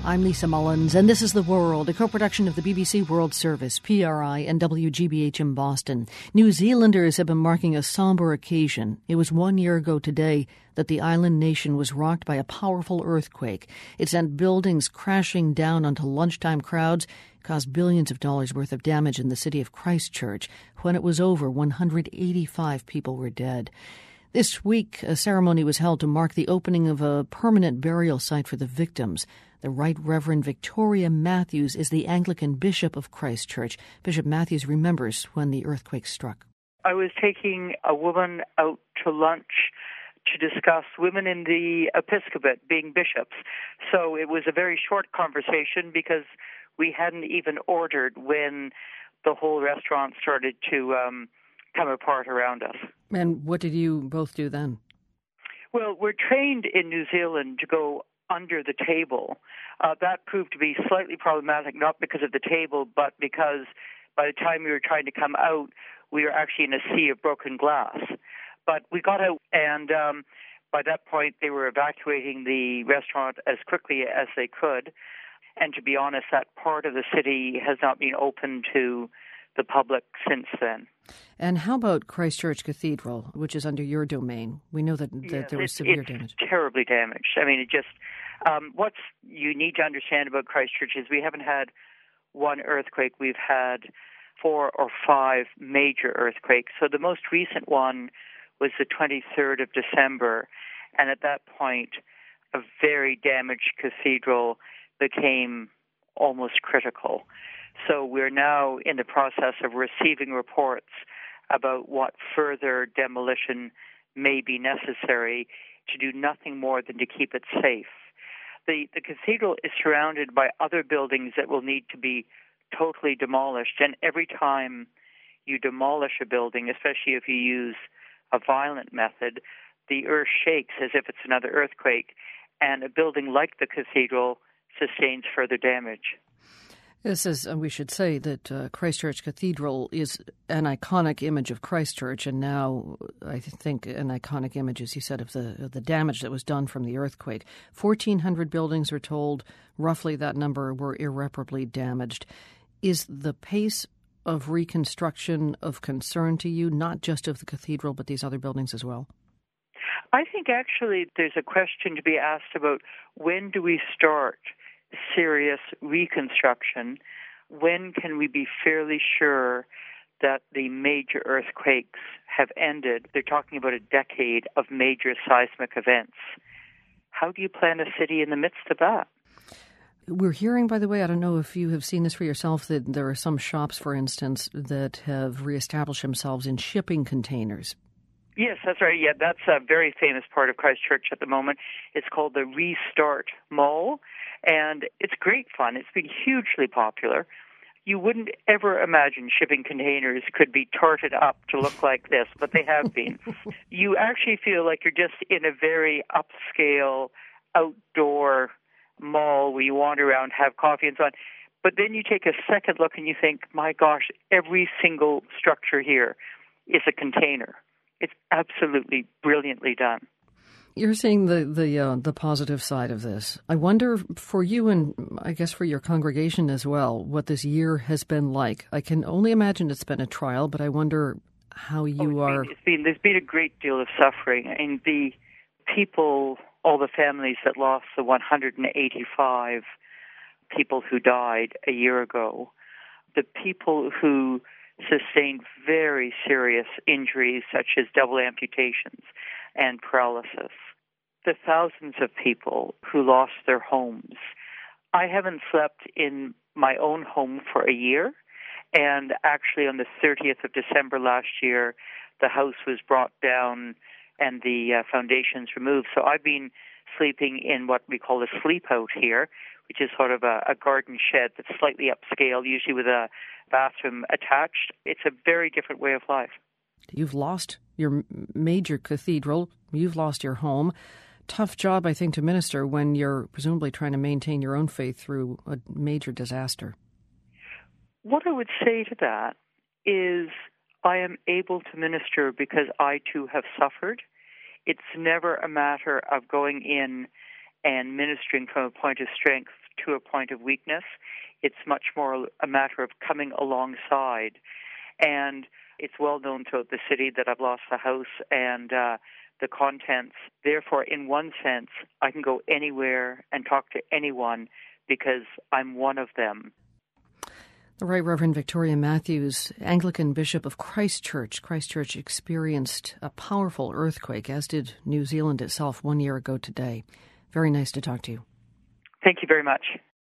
I'm Lisa Mullins, and this is The World, a co-production of the BBC World Service, PRI, and WGBH in Boston. New Zealanders have been marking a somber occasion. It was 1 year ago today that the island nation was rocked by a powerful earthquake. It sent buildings crashing down onto lunchtime crowds, caused billions of dollars worth of damage in the city of Christchurch. When it was over, 185 people were dead. This week, a ceremony was held to mark the opening of a permanent burial site for the victims. The Right Reverend Victoria Matthews is the Anglican Bishop of Christchurch. Bishop Matthews remembers when the earthquake struck. I was taking a woman out to lunch to discuss women in the episcopate being bishops. So it was a very short conversation because we hadn't even ordered when the whole restaurant started to come apart around us. And what did you both do then? Well, we're trained in New Zealand to go under the table. That proved to be slightly problematic, not because of the table, but because by the time we were trying to come out, we were actually in a sea of broken glass. But we got out, and by that point, they were evacuating the restaurant as quickly as they could. And to be honest, that part of the city has not been open to the public since then. And how about Christchurch Cathedral, which is under your domain? We know that there was severe damage. It's terribly damaged. I mean, what you need to understand about Christchurch is we haven't had one earthquake. We've had 4 or 5 major earthquakes. So the most recent one was the 23rd of December. And at that point, a very damaged cathedral became almost critical. So we're now in the process of receiving reports about what further demolition may be necessary to do nothing more than to keep it safe. The cathedral is surrounded by other buildings that will need to be totally demolished. And every time you demolish a building, especially if you use a violent method, the earth shakes as if it's another earthquake. And a building like the cathedral sustains further damage. This is, we should say that Christchurch Cathedral is an iconic image of Christchurch, and now I think an iconic image, as you said, of the damage that was done from the earthquake. 1,400 buildings are told, roughly that number were irreparably damaged. Is the pace of reconstruction of concern to you, not just of the cathedral, but these other buildings as well? I think actually there's a question to be asked about when do we start serious reconstruction? When can we be fairly sure that the major earthquakes have ended? They're talking about a decade of major seismic events. How do you plan a city in the midst of that? We're hearing, by the way, I don't know if you have seen this for yourself, that there are some shops, for instance, that have reestablished themselves in shipping containers. Yes, that's right. Yeah, that's a very famous part of Christchurch at the moment. It's called the Restart Mall, and it's great fun. It's been hugely popular. You wouldn't ever imagine shipping containers could be tarted up to look like this, but they have been. You actually feel like you're just in a very upscale, outdoor mall where you wander around, have coffee and so on. But then you take a second look and you think, my gosh, every single structure here is a container. It's absolutely brilliantly done. You're seeing the positive side of this. I wonder for you and I guess for your congregation as well, what this year has been like. I can only imagine it's been a trial, but I wonder how you are. There's been a great deal of suffering. And the people, all the families that lost the 185 people who died a year ago, the people who sustained very serious injuries such as double amputations and paralysis, the thousands of people who lost their homes. I haven't slept in my own home for a year, and actually on the 30th of December last year, the house was brought down and the foundations removed. So I've been sleeping in what we call a sleep out here, which is sort of a garden shed that's slightly upscale, usually with a bathroom attached. It's a very different way of life. You've lost your major cathedral. You've lost your home. Tough job, I think, to minister when you're presumably trying to maintain your own faith through a major disaster. What I would say to that is I am able to minister because I too have suffered. It's never a matter of going in and ministering from a point of strength to a point of weakness. It's much more a matter of coming alongside. And it's well known throughout the city that I've lost the house and the contents. Therefore, in one sense, I can go anywhere and talk to anyone because I'm one of them. The Right Reverend Victoria Matthews, Anglican Bishop of Christchurch. Christchurch experienced a powerful earthquake, as did New Zealand itself 1 year ago today. Very nice to talk to you. Thank you very much.